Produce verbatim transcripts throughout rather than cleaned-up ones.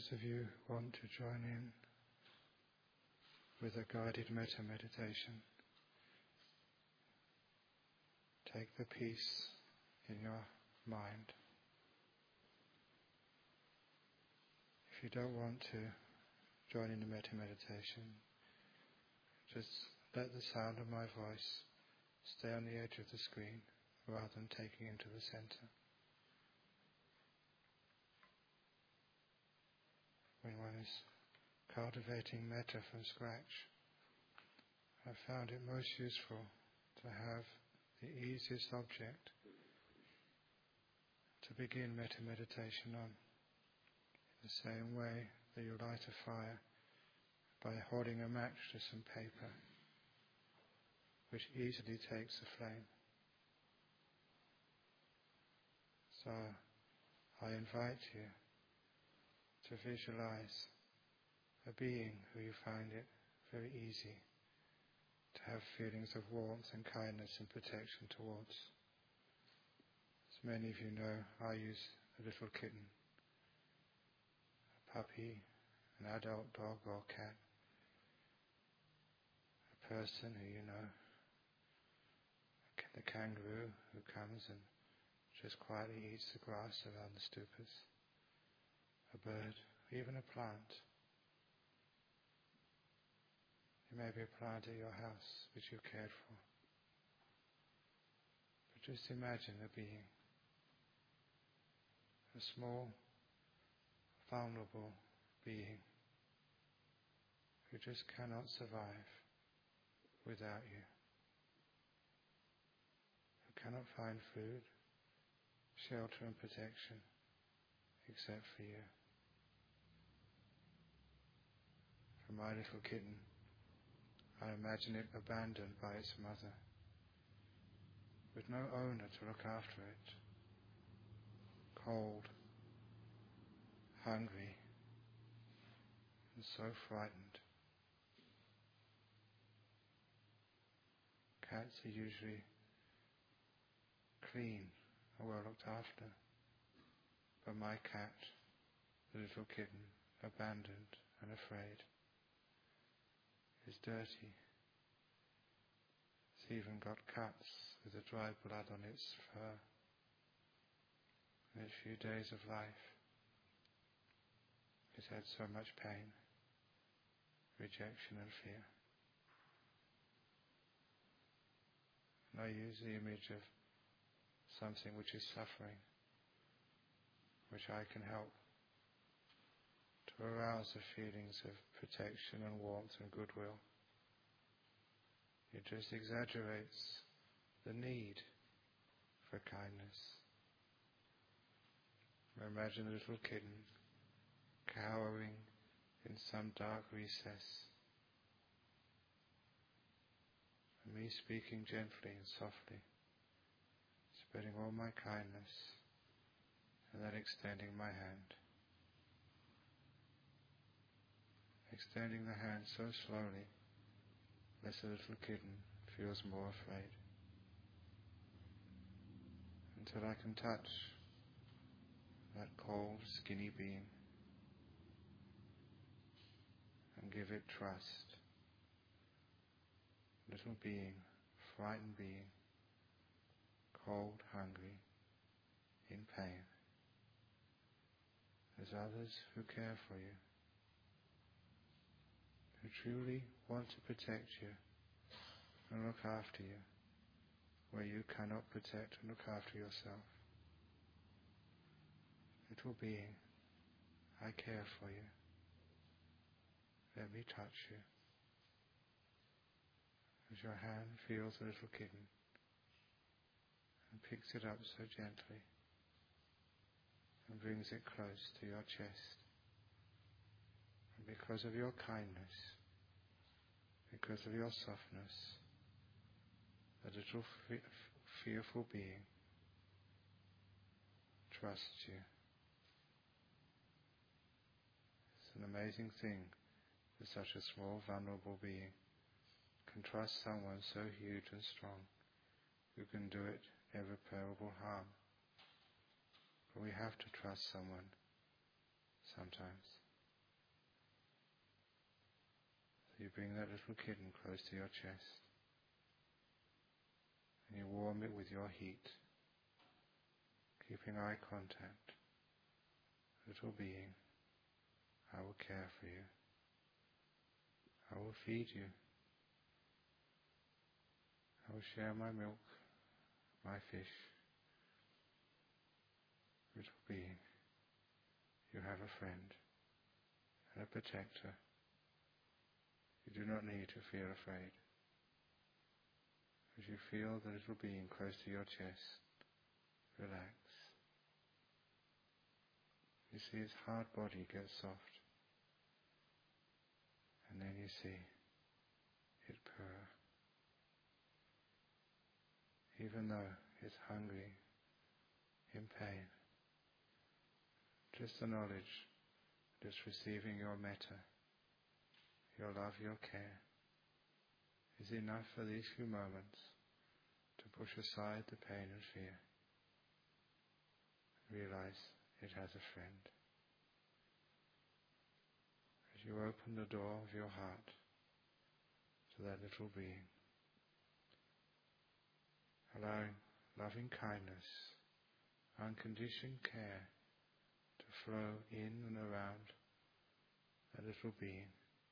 those of you who want to join in with a guided metta meditation, take the peace in your mind. If you don't want to join in the metta meditation, just let the sound of my voice stay on the edge of the screen rather than taking into the center. When one is cultivating metta from scratch, I found it most useful to have the easiest object to begin metta meditation on, in the same way that you light a fire by holding a match to some paper, which easily takes the flame. So I invite you to visualize a being who you find it very easy to have feelings of warmth and kindness and protection towards. As many of you know, I use a little kitten, a puppy, an adult dog or cat, a person who you know, the kangaroo who comes and just quietly eats the grass around the stupas, a bird, even a plant. It may be a plant at your house which you've cared for. But just imagine a being, a small, vulnerable being who just cannot survive without you, who cannot find food, shelter and protection except for you. For my little kitten, I imagine it abandoned by its mother, with no owner to look after it, cold, hungry, and so frightened. Cats are usually clean and well looked after, but my cat, the little kitten, abandoned and afraid, is dirty. It's even got cuts with the dry blood on its fur. In its few days of life, it's had so much pain, rejection and fear. And I use the image of something which is suffering, which I can help to arouse the feelings of protection and warmth and goodwill. It just exaggerates the need for kindness. Imagine a little kitten cowering in some dark recess, and me speaking gently and softly, spreading all my kindness, and then extending my hand. Extending the hand so slowly, lest the little kitten feels more afraid, until I can touch that cold, skinny being and give it trust. Little being, frightened being, cold, hungry, in pain. There's others who care for you, who truly want to protect you and look after you where you cannot protect and look after yourself. Little being, I care for you. Let me touch you. As your hand feels the little kitten and picks it up so gently and brings it close to your chest. And because of your kindness, because of your softness, the little fe- fearful being trusts you. It's an amazing thing that such a small, vulnerable being can trust someone so huge and strong who can do it irreparable harm. But we have to trust someone sometimes. You bring that little kitten close to your chest and you warm it with your heat, keeping eye contact. Little being, I will care for you. I will feed you. I will share my milk, my fish. Little being, you have a friend and a protector. You do not need to feel afraid. As you feel the little being close to your chest, relax. You see its hard body get soft. And then you see it purr. Even though it's hungry, in pain, just the knowledge that it's receiving your metta, your love, your care, is enough for these few moments to push aside the pain and fear. Realize it has a friend. As you open the door of your heart to that little being, allowing loving kindness, unconditioned care to flow in and around that little being,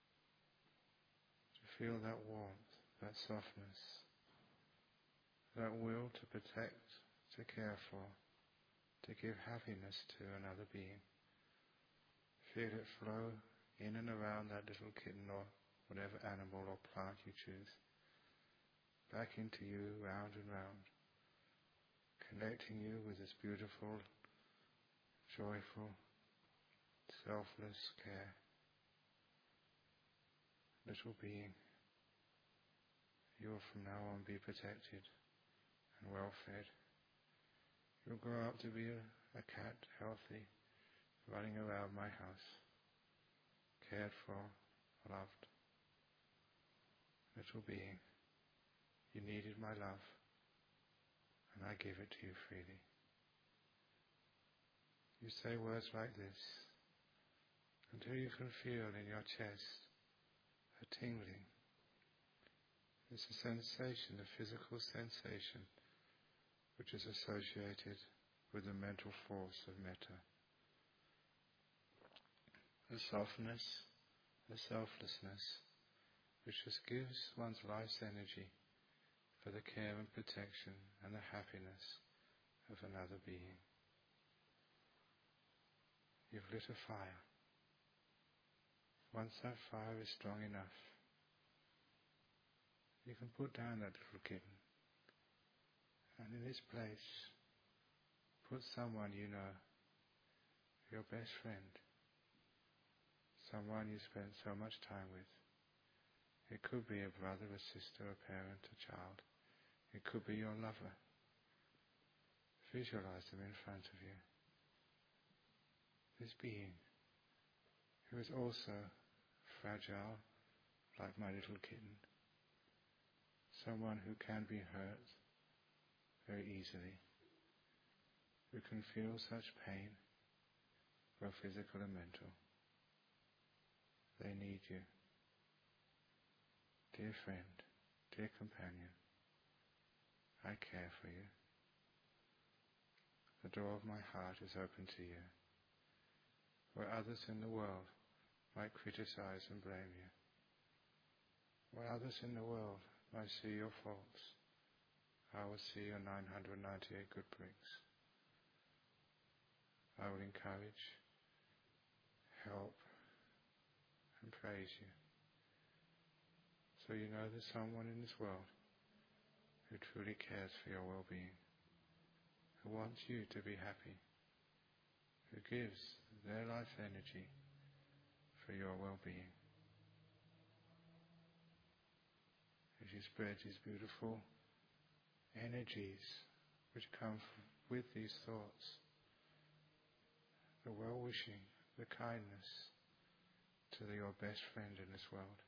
to feel that warmth, that softness, that will to protect, to care for, to give happiness to another being. Feel it flow in and around that little kitten or whatever animal or plant you choose, back into you, round and round, connecting you with this beautiful, joyful, selfless care. Little being, you will from now on be protected and well fed. You'll grow up to be a, a cat, healthy, running around my house, cared for, loved. Little being, you needed my love, and I give it to you freely. You say words like this until you can feel in your chest a tingling. It's a sensation, a physical sensation, which is associated with the mental force of metta. The softness, the selflessness, which just gives one's life's energy for the care and protection and the happiness of another being. You've lit a fire. Once that fire is strong enough, you can put down that little kitten, and in its place, put someone you know, your best friend, someone you spent so much time with. It could be a brother, a sister, a parent, a child. It could be your lover. Visualize them in front of you. This being, who is also fragile, like my little kitten. Someone who can be hurt very easily, who can feel such pain, both physical and mental. They need you. Dear friend, dear companion, I care for you. The door of my heart is open to you. Where others in the world might criticize and blame you, where others in the world might see your faults, I will see your nine hundred ninety-eight good bricks. I will encourage, help, and praise you. So you know there's someone in this world who truly cares for your well-being, who wants you to be happy, who gives their life energy for your well-being. As you spread these beautiful energies which come f- with these thoughts, the well-wishing, the kindness to the, your best friend in this world.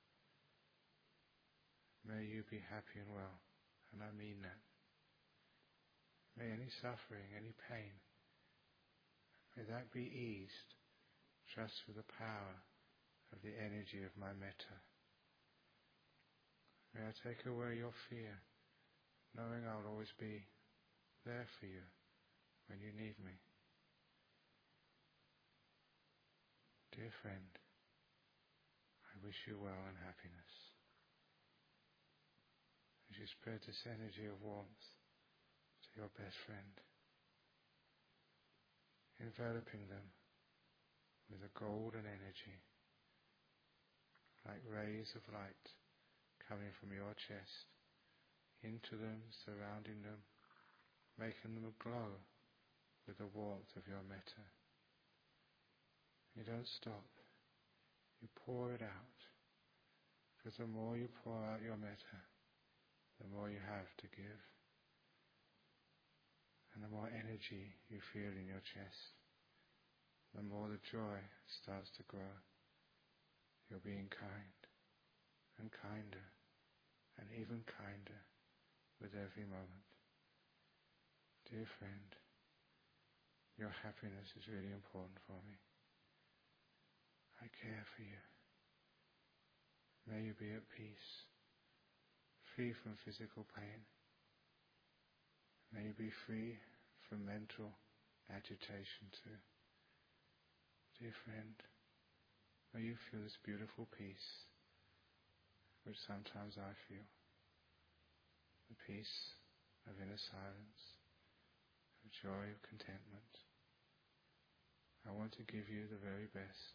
May you be happy and well, and I mean that. May any suffering, any pain, may that be eased just through the power of the energy of my metta, May I take away your fear, knowing I'll always be there for you when you need me. Dear friend, I wish you well and happiness. As you spread this energy of warmth to your best friend, enveloping them with a golden energy, like rays of light coming from your chest into them, surrounding them, making them glow with the warmth of your metta. You don't stop, you pour it out, because the more you pour out your metta, the more you have to give, and the more energy you feel in your chest, the more the joy starts to grow. You're being kind, and kinder, and even kinder with every moment. Dear friend, your happiness is really important for me. I care for you. May you be at peace, free from physical pain. May you be free from mental agitation too. Dear friend, may you feel this beautiful peace, which sometimes I feel. The peace of inner silence, of joy, of contentment. I want to give you the very best.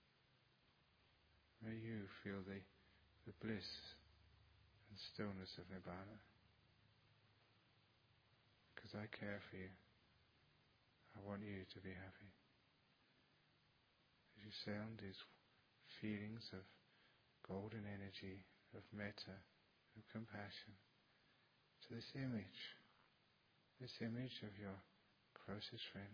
May you feel the, the bliss and stillness of Nibbana. Because I care for you. I want you to be happy. As you sound these feelings of golden energy, of metta, of compassion, to this image, this image of your closest friend.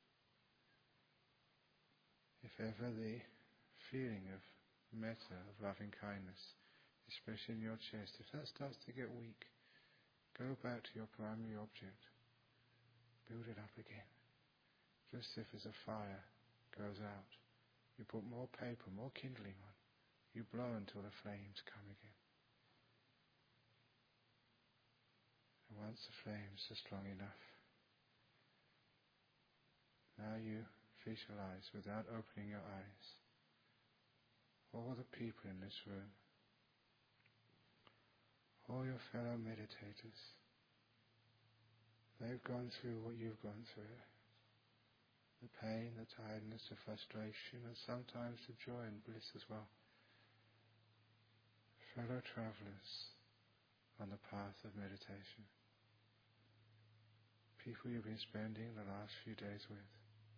If ever the feeling of metta, of loving kindness, especially in your chest, if that starts to get weak, go back to your primary object. Build it up again. Just if as a fire goes out, you put more paper, more kindling on. You blow until the flames come again. And once the flames are strong enough, now you visualize, without opening your eyes, all the people in this room, all your fellow meditators. They've gone through what you've gone through. The pain, the tiredness, the frustration, and sometimes the joy and bliss as well. Fellow travelers on the path of meditation. People you've been spending the last few days with.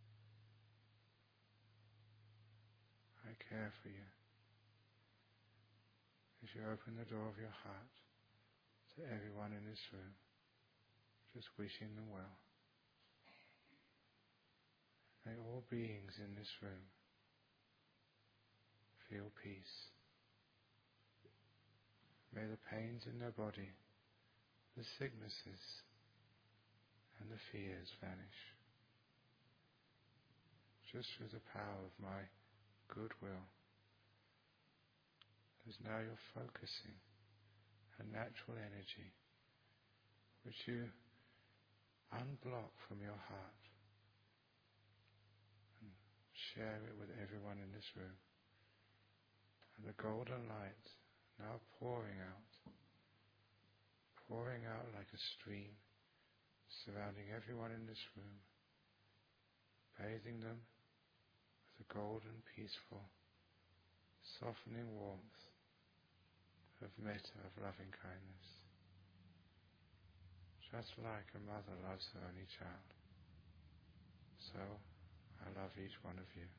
I care for you. As you open the door of your heart to everyone in this room, just wishing them well. May all beings in this room feel peace. May the pains in their body, the sicknesses and the fears vanish. Just through the power of my goodwill. As now you're focusing a natural energy which you unblock from your heart and share it with everyone in this room. And the golden light now pouring out, pouring out like a stream, surrounding everyone in this room, bathing them with a golden, peaceful, softening warmth of metta, of loving kindness. Just like a mother loves her only child, so I love each one of you.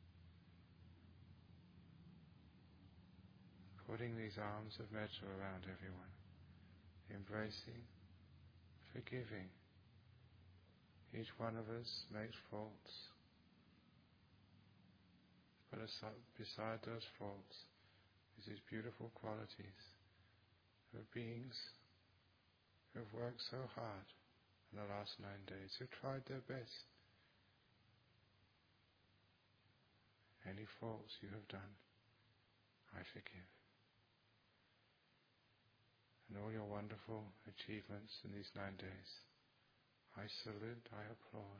Putting these arms of metta around everyone, embracing, forgiving. Each one of us makes faults, but beside those faults is these beautiful qualities of beings who have worked so hard in the last nine days, who tried their best. Any faults you have done, I forgive. and all your wonderful achievements in these nine days. I salute, I applaud.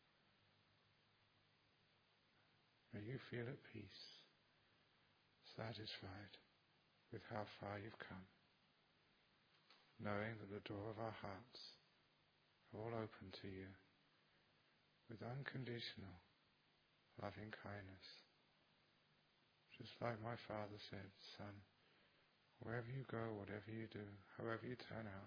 May you feel at peace, satisfied with how far you've come, knowing that the door of our hearts are all open to you with unconditional loving kindness. Just like my father said, son, wherever you go, whatever you do, however you turn out,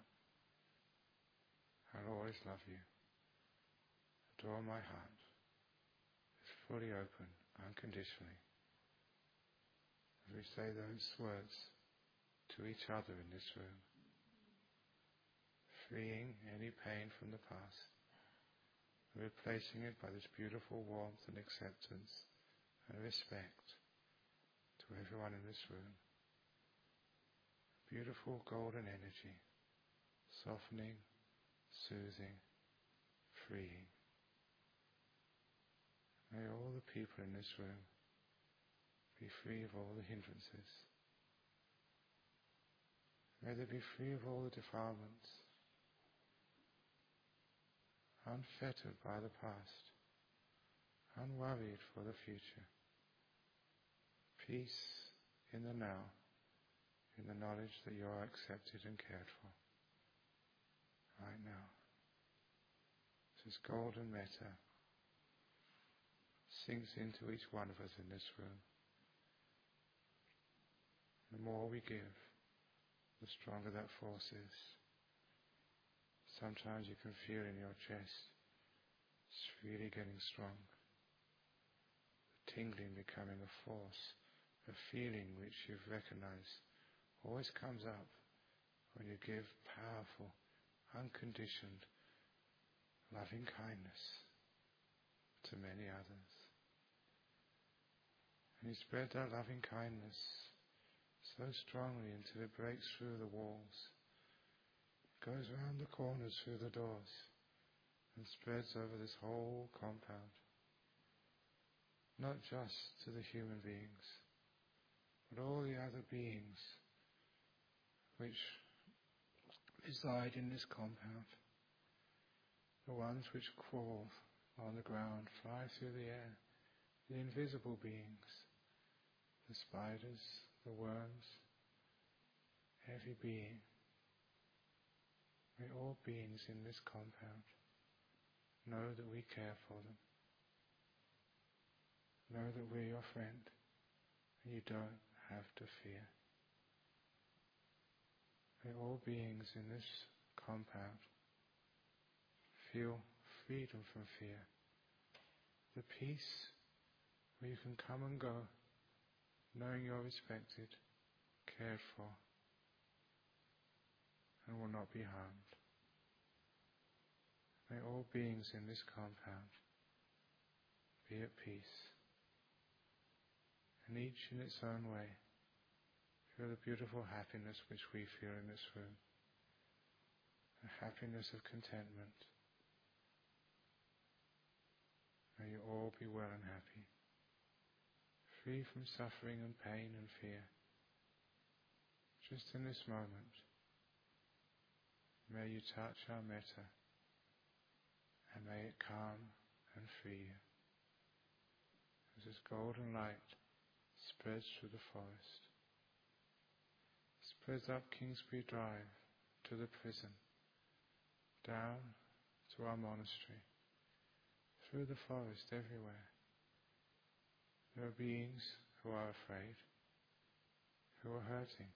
I'll always love you. The door of my heart is fully open, unconditionally. As we say those words to each other in this room, freeing any pain from the past, replacing it by this beautiful warmth and acceptance and respect to everyone in this room. Beautiful golden energy, softening, soothing, freeing. May all the people in this room be free of all the hindrances. May they be free of all the defilements, unfettered by the past, unworried for the future. Peace in the now, in the knowledge that you are accepted and cared for. Right now. This golden metta sinks into each one of us in this room. The more we give, the stronger that force is. Sometimes you can feel in your chest, it's really getting strong. The tingling becoming a force, a feeling which you've recognized always comes up when you give powerful, unconditioned, loving kindness to many others. And you spread that loving kindness so strongly until it breaks through the walls, goes round the corners through the doors, and spreads over this whole compound. Not just to the human beings, but all the other beings which reside in this compound. The ones which crawl on the ground, fly through the air, the invisible beings, the spiders, the worms, every being. May all beings in this compound know that we care for them. Know that we're your friend, and you don't have to fear. May all beings in this compound feel freedom from fear. The peace where you can come and go, knowing you're respected, cared for, and will not be harmed. May all beings in this compound be at peace, and each in its own way feel the beautiful happiness which we feel in this room, a happiness of contentment. May you all be well and happy, free from suffering and pain and fear. Just in this moment, may you touch our metta, and may it calm and free you. As this golden light spreads through the forest, spreads up Kingsbury Drive to the prison, down to our monastery, through the forest everywhere. There are beings who are afraid, who are hurting.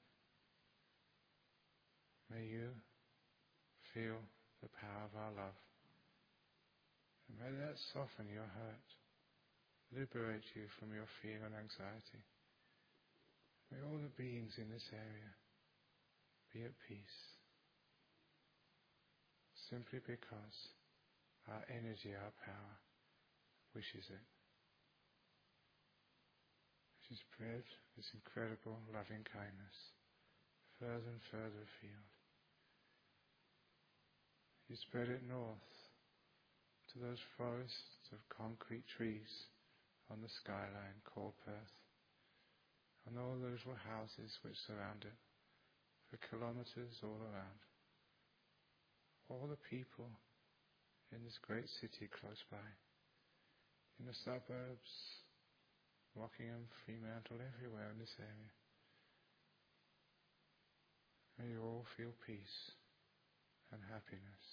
May you feel the power of our love, and may that soften your hurt, liberate you from your fear and anxiety. May all the beings in this area be at peace, simply because our energy, our power, wishes it. As you spread this incredible loving kindness further and further afield, you spread it north to those forests of concrete trees on the skyline called Perth, and all those little houses which surround it, for kilometers all around. All the people in this great city close by, in the suburbs, Rockingham, Fremantle, everywhere in this area. May you all feel peace and happiness,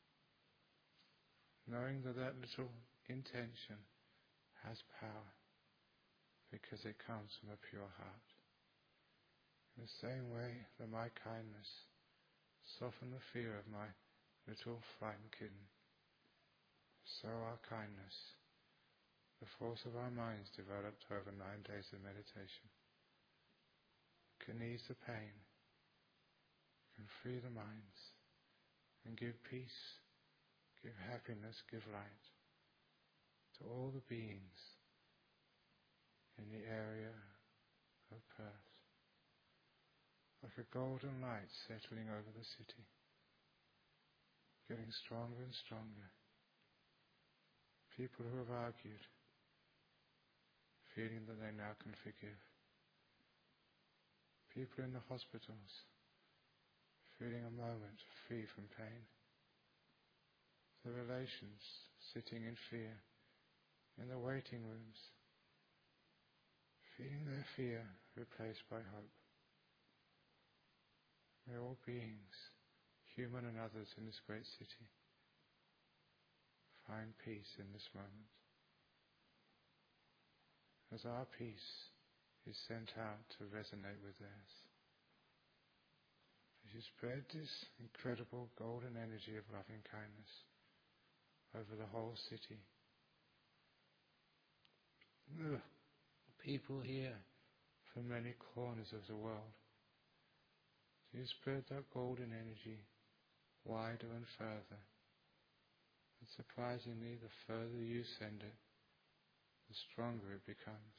knowing that that little intention has power because it comes from a pure heart. In the same way that my kindness softened the fear of my little frightened kitten, so our kindness, the force of our minds developed over nine days of meditation, can ease the pain, can free the minds, and give peace, give happiness, give light to all the beings in the area of Perth, like a golden light settling over the city, getting stronger and stronger. People who have argued, feeling that they now can forgive. People in the hospitals, feeling a moment free from pain. The relations sitting in fear in the waiting rooms, feeling their fear replaced by hope. May all beings, human and others in this great city, find peace in this moment. As our peace is sent out to resonate with theirs. As you spread this incredible golden energy of loving kindness over the whole city. Ugh. People here from many corners of the world. You spread that golden energy wider and further. And surprisingly, the further you send it, the stronger it becomes.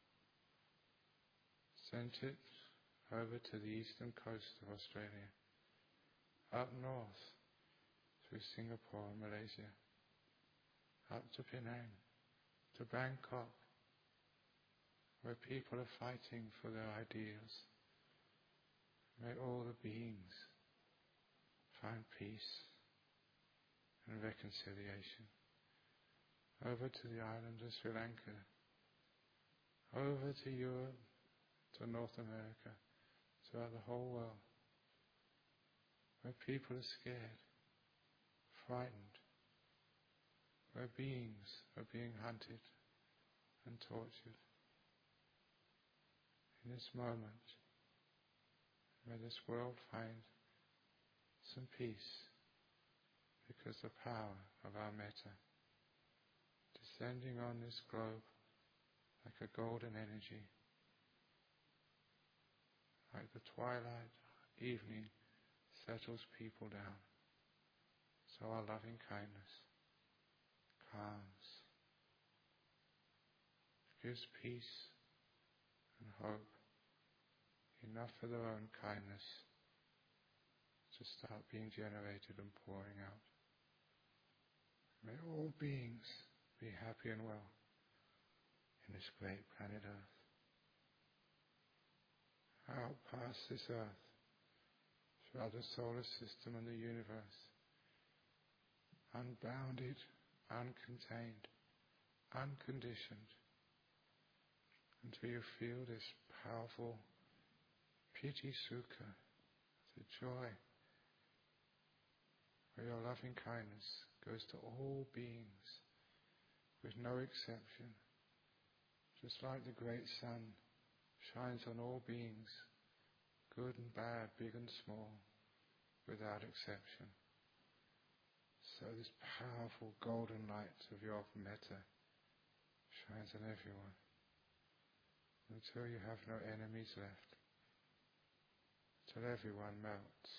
Sent it over to the eastern coast of Australia, up north through Singapore and Malaysia, up to Penang, to Bangkok, where people are fighting for their ideals. May all the beings find peace and reconciliation. Over to the island of Sri Lanka, over to Europe, to North America, throughout the whole world, where people are scared, frightened, where beings are being hunted and tortured. In this moment, may this world find some peace, because the power of our metta, descending on this globe like a golden energy, like the twilight evening settles people down, so our loving kindness calms, gives peace and hope, enough for their own kindness to start being generated and pouring out. May all beings be happy and well in this great planet Earth. Out past this Earth, throughout the solar system and the universe, unbounded, uncontained, unconditioned, until you feel this powerful piti sukha, the joy, where your loving kindness goes to all beings, with no exception, just like the great sun shines on all beings, good and bad, big and small, without exception. So this powerful golden light of your metta shines on everyone, until you have no enemies left, till everyone melts.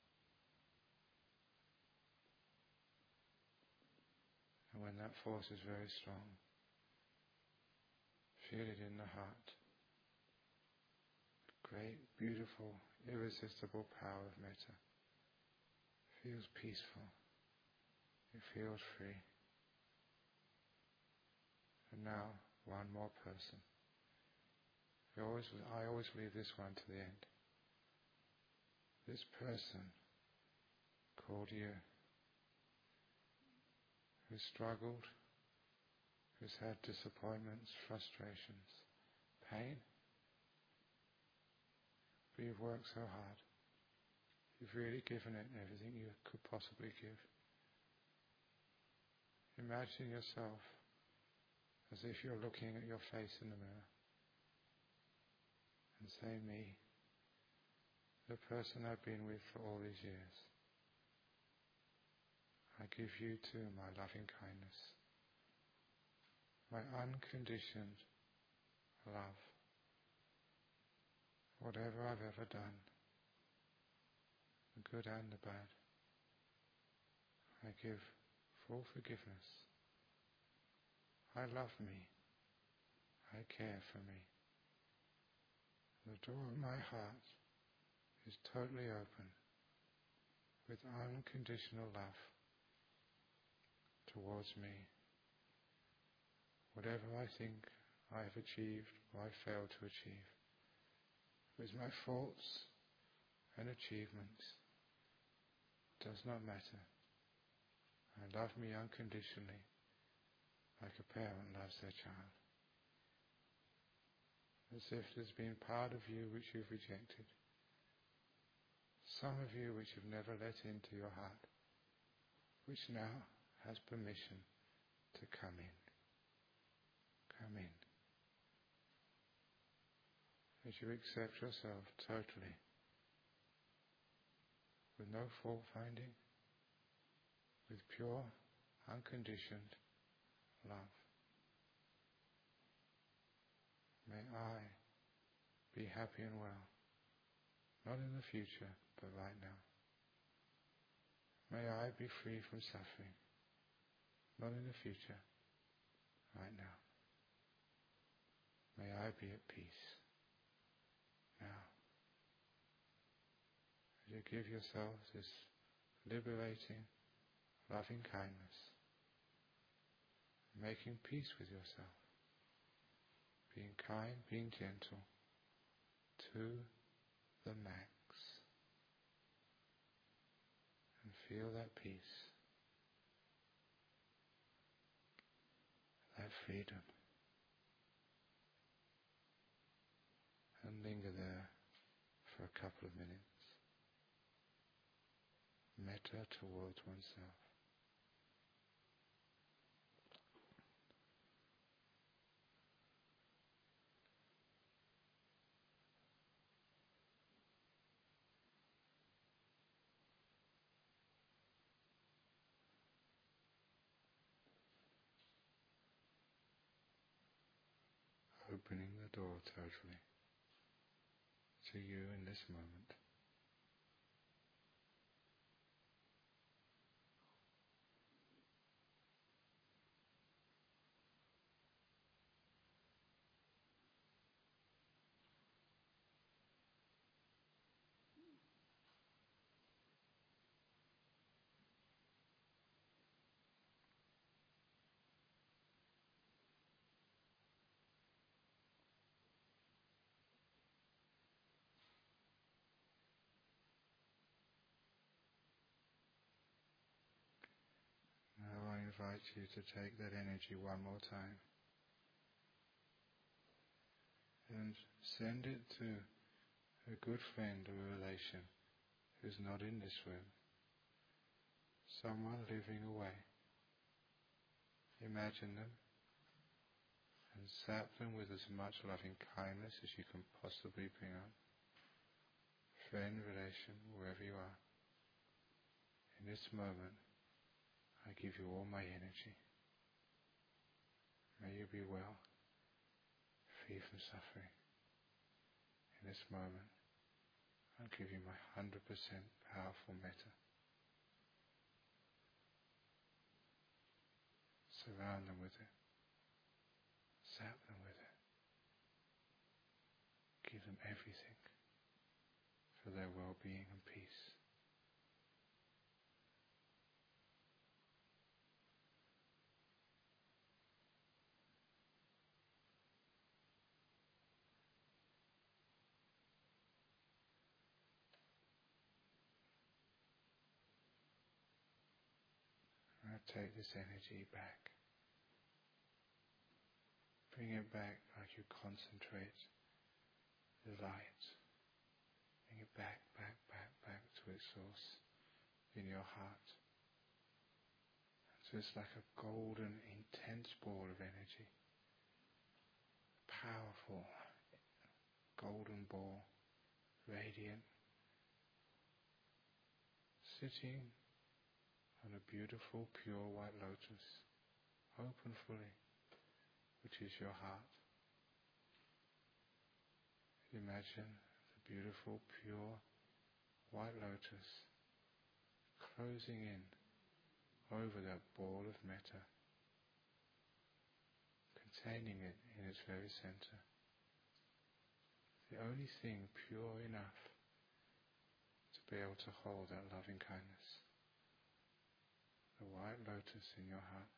And when that force is very strong, feel it in the heart. The great, beautiful, irresistible power of metta. Feels peaceful. It feels free. And now, one more person. I always, I always leave this one to the end. this person called you, who's struggled, who's had disappointments, frustrations, pain. But you've worked so hard. You've really given it everything you could possibly give. Imagine yourself as if you're looking at your face in the mirror and say, me, the person I've been with for all these years, I give you too my loving kindness, my unconditioned love. Whatever I've ever done, the good and the bad, I give full forgiveness. I love me. I care for me. The door of my heart is totally open with unconditional love towards me. Whatever I think I have achieved or I failed to achieve, with my faults and achievements, does not matter. I love me unconditionally, like a parent loves their child. As if there's been part of you which you've rejected, some of you which you've never let into your heart, which now has permission to come in. Come in. As you accept yourself totally, with no fault finding, with pure, unconditioned love. May I be happy and well, not in the future, but right now. May I be free from suffering, not in the future, right now. May I be at peace, now. As you give yourself this liberating, loving kindness, making peace with yourself, being kind, being gentle, to the max. And feel that peace, that freedom. And linger there for a couple of minutes. Metta towards oneself. Opening the door totally to you in this moment. Now I invite you to take that energy one more time and send it to a good friend or a relation who's not in this room, someone living away. Imagine them and zap them with as much loving kindness as you can possibly bring up. Friend, relation, wherever you are. In this moment, I give you all my energy. May you be well, free from suffering. In this moment, I give you my one hundred percent powerful metta. Surround them with it. Zap them with it. Give them everything for their well-being and peace. take this energy back. Bring it back like you concentrate the light. Bring it back, back, back, back to its source in your heart. So it's like a golden, intense ball of energy. Powerful, golden ball, radiant, sitting on a beautiful, pure white lotus, open fully, which is your heart. Imagine the beautiful, pure white lotus closing in over that ball of metta, containing it in its very center. The only thing pure enough to be able to hold that loving kindness. The white lotus in your heart.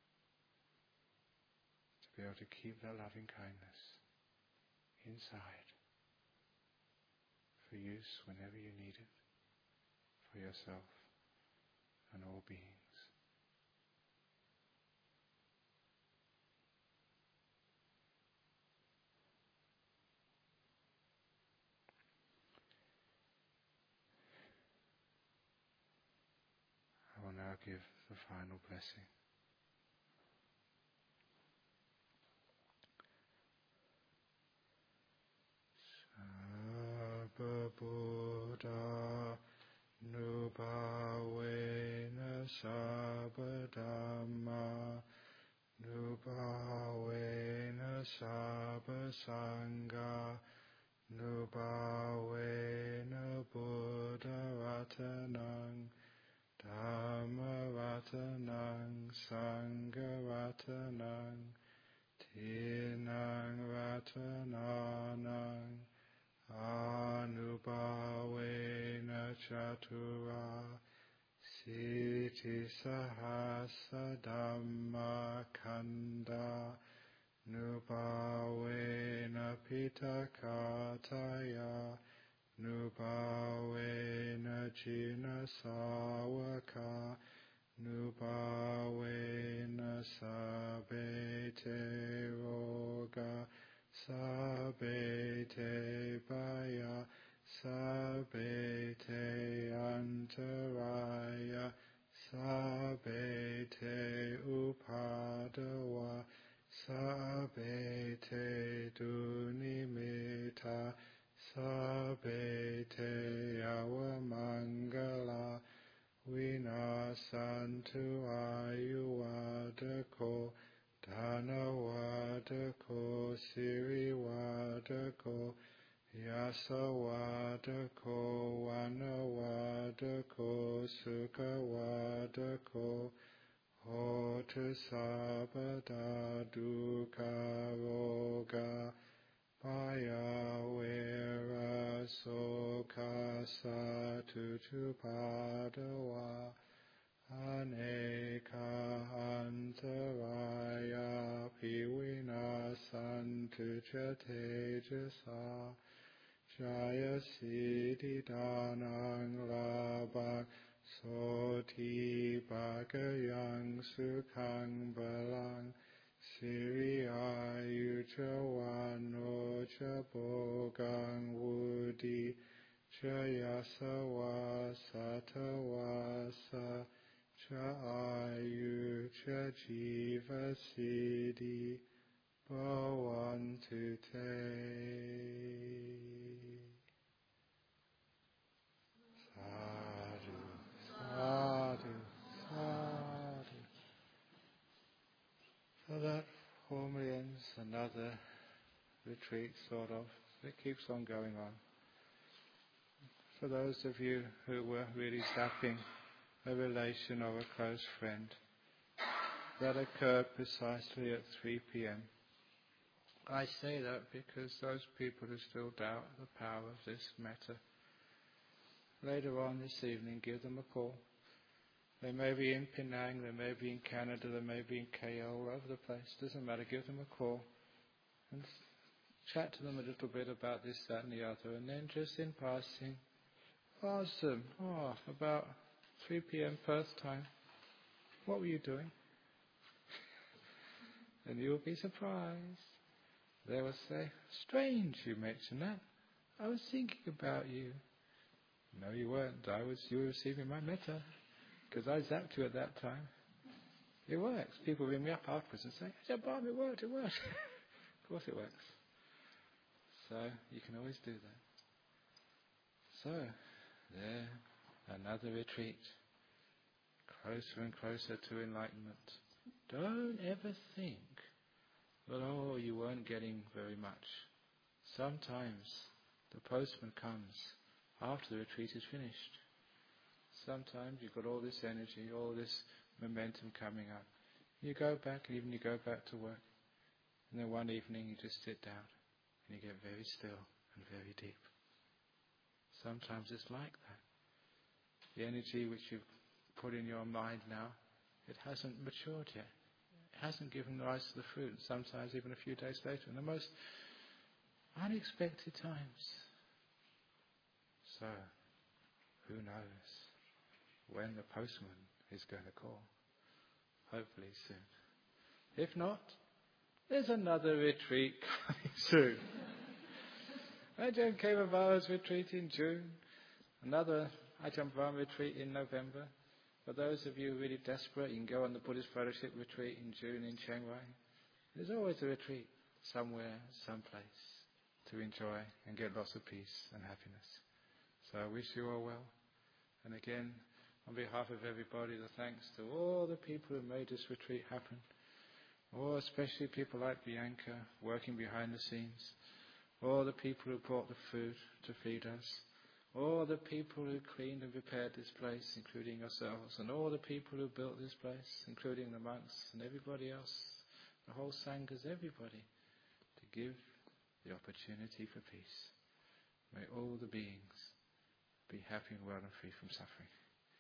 To be able to keep that loving kindness inside for use whenever you need it, for yourself and all beings. I will now give the final blessing. Sabba Buddha Nubhawena Sabba Dhamma Nubhawena Sabba Sangha Nubhawena Buddha Ratanang Dhamma Ratanang Sangha Ratanang Tinang Ratananang Anubhawena Chatura Siti Sahasa Dhamma Kanda Nubhawena Pitakataya Nubhawena Jina Sawaka Nubhawena Sabete Roga Sabete Baya Sabete Antaraya Sabete Upadawa Sabete Dunimita Sabete Awamangala Vinasantu Ayuwadako Dhanawadako Siriwadako Yasawadako Wanawadako Sukhawadako Hotu Sabada Dukkha Roga Paya Vera Soka Satuchupadawa Aneka Antaraya Piwinasantu Tejasa Jaya Siddhi Danang Labhang Soti Bhagayang Sukhang Balang Siri Ayucha Wano Cha Bhogang Wudi Jayasa Wasa Wasa Cha Ayu Cha Jiva Siddhi Bhavantu Te. Sadhu, sadhu, sadhu. So that formally ends another retreat, sort of. It keeps on going on. For those of you who were really zapping a relation or a close friend, that occurred precisely at three p.m. I say that because those people who still doubt the power of this matter, later on this evening, give them a call. They may be in Penang, they may be in Canada, they may be in K L, all over the place. Doesn't matter, give them a call and chat to them a little bit about this, that and the other, and then just in passing, ask them, oh, about three p.m. Perth time, what were you doing? And you'll be surprised. They will say, strange you mention that. I was thinking about you. No, you weren't. I was, you were receiving my metta. Because I zapped you at that time. It works. People ring me up afterwards and say, Ajahn Brahm, it worked, it worked. Of course it works. So, you can always do that. So, there, another retreat. Closer and closer to enlightenment. Don't ever think that, oh, you weren't getting very much. Sometimes the postman comes after the retreat is finished. Sometimes you've got all this energy, all this momentum coming up. You go back, and even you go back to work. And then one evening you just sit down and you get very still and very deep. Sometimes it's like that. The energy which you've put in your mind now, it hasn't matured yet. It hasn't given rise to the fruit. Sometimes even a few days later, in the most unexpected times. So, who knows when the postman is going to call? Hopefully soon. If not, there's another retreat coming soon. Ajahn Kevavara's retreat in June. Another Ajahn Brahm retreat in November. For those of you really desperate, you can go on the Buddhist Fellowship retreat in June in Chiang Rai. There's always a retreat somewhere, someplace to enjoy and get lots of peace and happiness. So I wish you all well. And again, on behalf of everybody, the thanks to all the people who made this retreat happen. Or especially people like Bianca working behind the scenes. All the people who brought the food to feed us. All the people who cleaned and prepared this place, including yourselves. And all the people who built this place, including the monks and everybody else. The whole Sanghas, everybody. To give the opportunity for peace. May all the beings be happy and well and free from suffering.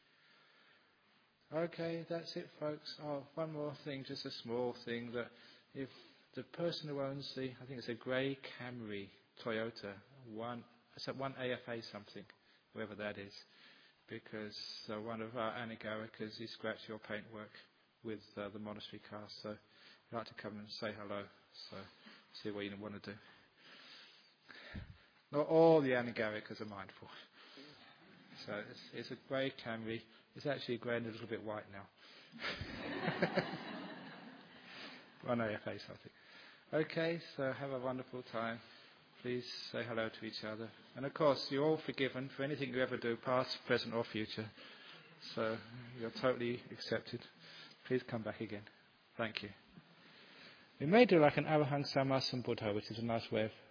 Okay, that's it, folks. Oh, one more thing, just a small thing, that if the person who owns the, I think it's a grey Camry Toyota, one, it's at one A F A something, whoever that is, because uh, one of our Anagarikas, he scratched your paintwork with uh, the monastery car, so I'd like to come and say hello, so see what you want to do. Not all the Anagarikas are mindful. So it's, it's a grey Camry. It's actually grey and a little bit white now. One A F A something. Okay, so have a wonderful time. Please say hello to each other. And of course, you're all forgiven for anything you ever do, past, present or future. So you're totally accepted. Please come back again. Thank you. We may do like an Arahang Samma Sambuddha, which is a nice way of